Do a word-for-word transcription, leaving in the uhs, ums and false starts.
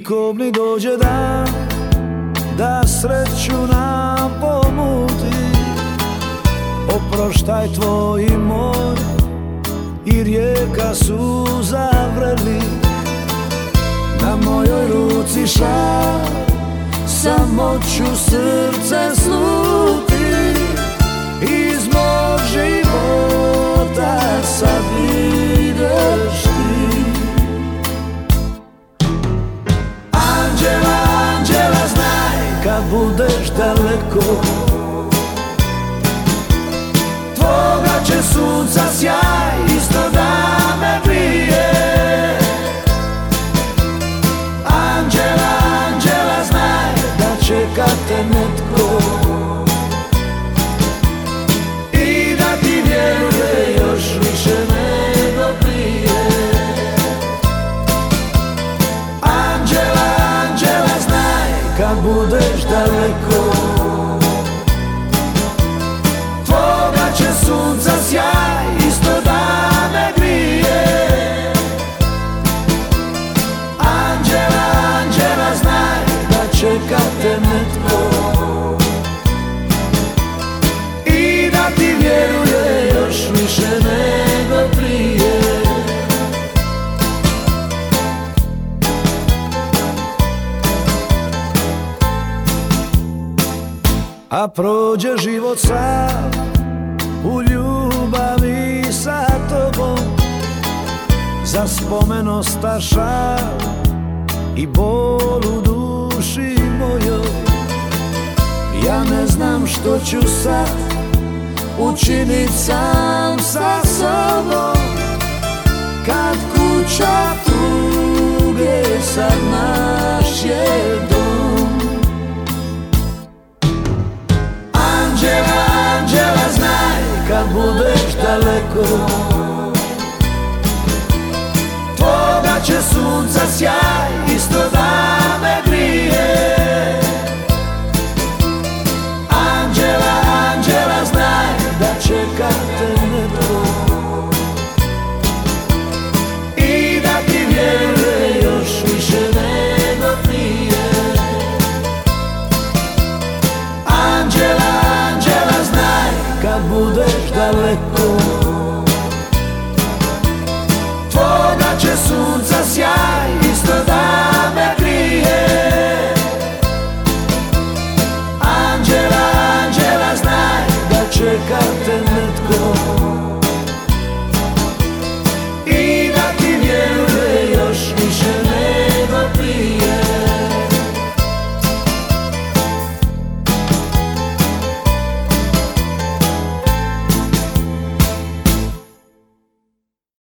Nikom ni dođe dan da sreću nam pomuti. Oproštaj tvoj i moj i rijeka su zavreli. Na mojoj ruci šal, samo ću srce sluti. Iz mog života sad ideš ti. Anđela, anđela, znaj kad budeš daleko, tvoga će sunca sjaj isto da me grije. Anđela, anđela, znaj da čeka te netko i da ti vjeruje još više nego prije. Anđela, anđela, znaj kad budeš daleko, tvoga će sunca sjaj isto da me grije. Anđela, anđela, znaj da čeka te netko i da ti vjeruje još više nego prije. A prođe život sam u ljubavi sa tobom, za spomen ostaša i bol u duši mojoj. Ja ne znam što ću sad učinit sam sa sobom, kad kuća tuge sad naš je dom. Anđela, anđela, znaj kad budeš daleko,